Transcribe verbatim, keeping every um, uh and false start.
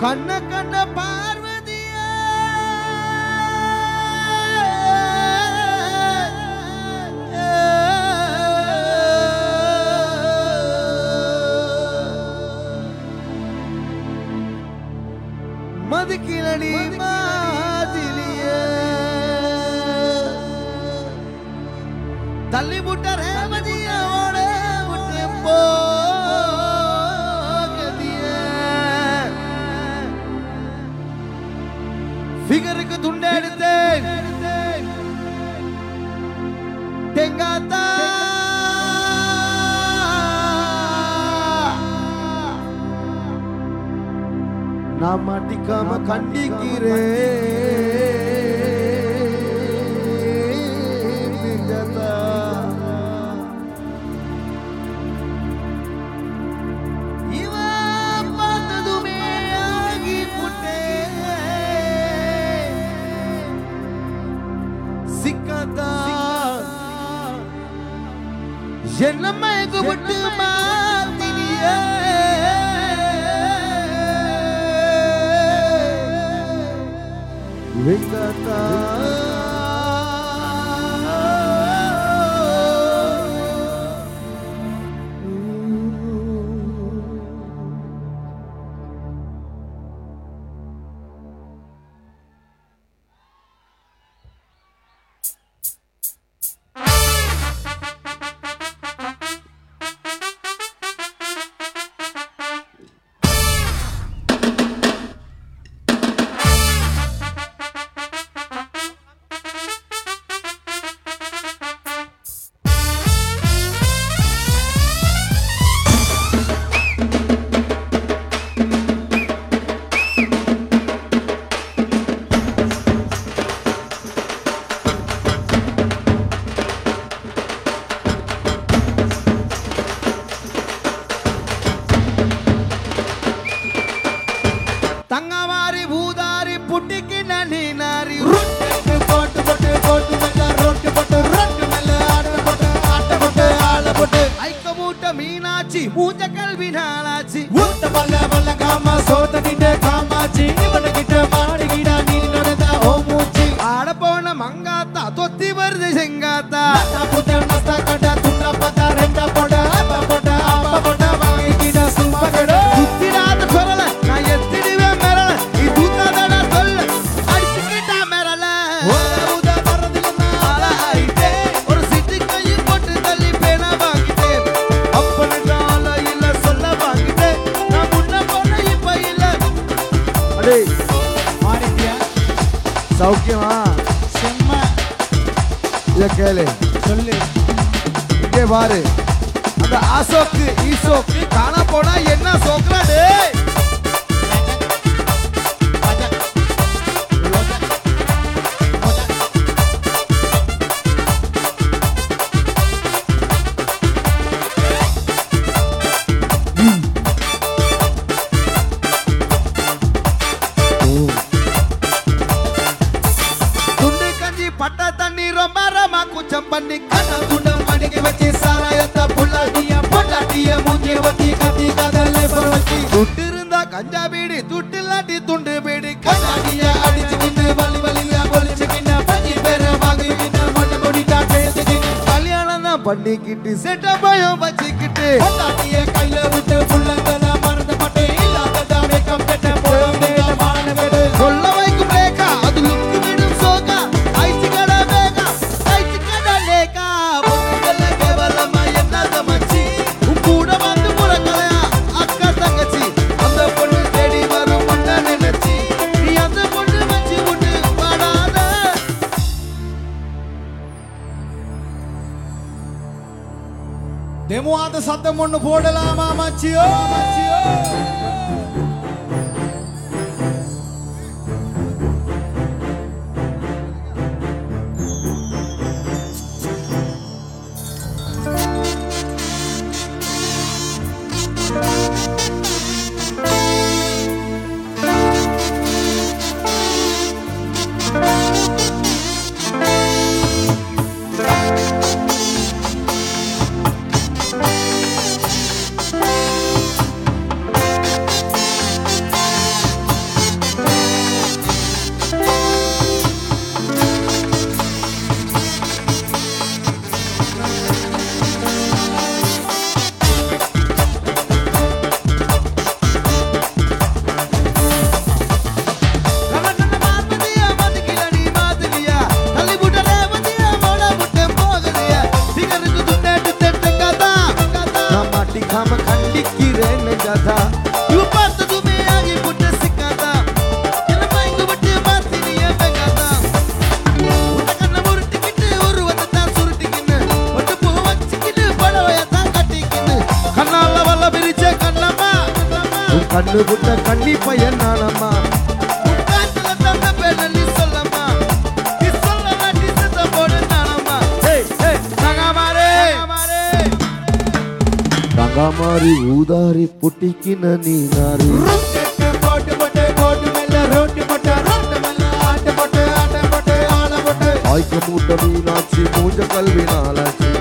கண்ண கண்ண பார்வதிய மதுக்கிளடி மாதிலிய தள்ளி முட்ட ரேவதியோட விட்டு போகதிய ஃபிகருக்கு துண்டை எடுத்தேன் தெங்காத்தா நான் மாட்டிக்காம கண்டிக்கிறேன் இவன் பார்த்ததுமே ஆகி புட்டேன் சிக்காத்தா என்ன மயக்க விட்டு மாத்தினியே வெங்கடா தங்கவாரி பூதாரி புட்டிக்கு நனி நாரி ரொட்டு போட்டு போட்டு போட்டு மல்ல ரொட்டு போட்டு ரொட்டு மல்ல ஆட்ட போட்டு ஆட்ட போட்டு ஆள போட்டு ஐக்க மூட்ட மீனாச்சி மூஞ்ச கல்வி நாளாச்சி ஊட்ட மல்ல மல்ல காமா சோத்த கிட்ட காமாச்சி இவன கிட்ட மாடி கிட நீ நடந்த ஓ மூச்சி ஆட போன மங்காத்தா தொத்தி வருது செங்காத்தா புத்த நஸ்தா கட துண்ண பத்தா ரெண்ட போட அப்ப போட அப்ப போட வாங்கி கிட சும்மா கட சுத்திராத கொரல நான் எத்திடுவே சௌக்கியமா செம்ம இத கேளு சொல்லு இங்கே பாரு அந்த ஆசோக்கு ஈசோக்கு காணா போனா என்ன சோக்குறா டேய் பட்ட தண்ணி ரொம்ப ரமா குச்சம் பண்ணி கண்ண துண்டம் மடிக்க வச்சு சாராயத்த புள்ளாட்டிய பொட்டாட்டிய மூஞ்சி வத்தி கத்தி கதலை பரவச்சி துட்டு இருந்தா கஞ்சா பீடி துட்டு இல்லாட்டி துண்டு பீடி கண்ணாடிய அடிச்சு கிண்டு வலி வலியா பொலிச்சு கிண்ட பஞ்சி பேர வாங்கி கிண்ட மொட்டை கொடிட்டா பேசிக்கிட்டு கல்யாணம் தான் பண்ணிக்கிட்டு செட்ட பயம் வச்சுக்கிட்டு பொட்டாட்டிய கையில விட்டு புள்ளங்கள மறந்து பட்டே இல்லாத மேக்கம் கட்ட போடும் நேட்ட மான வேடு சொல்ல வைக்கும் ரேகா அது லுக்கு விடும் சோகா தெமுவாத சத்தம் ஒண்ணு போடலாமா மச்சியோ மச்சியோ சுஜாதா இவ பார்த்ததுமே ஆகி புட்ட சிக்காதா என்ன மயங்க விட்டு மாத்தினிய வெங்காதா உன்ன கண்ண முருட்டிக்கிட்டு உருவத்தை தான் சுருட்டிக்கின்னு ஒட்டு பூ வச்சுக்கிட்டு பழவையத்தான் கட்டிக்கின்னு கண்ணால வல்ல பிரிச்ச கண்ணம்மா உன் கண்ணு புட்ட கண்ணி பையன் நானம்மா உன் காத்துல தந்த பேனல்லி சொல்லம்மா நீ சொல்ல நீ சத்த போடு நானம்மா ஏய் ஏய் தங்கமாரே தங்கமாரி ஊதாரி புட்டிக்கின நீ நாரி போட்டு போட்டு போட்டு மேல ரோட்டு போட்டு ரோட்டு மேல ஆட்ட போட்டு ஆட்ட போட்டு ஆள போட்டு ஆய்க்க மூட்ட மீனாட்சி மூஞ்ச கல்வி நாளாச்சி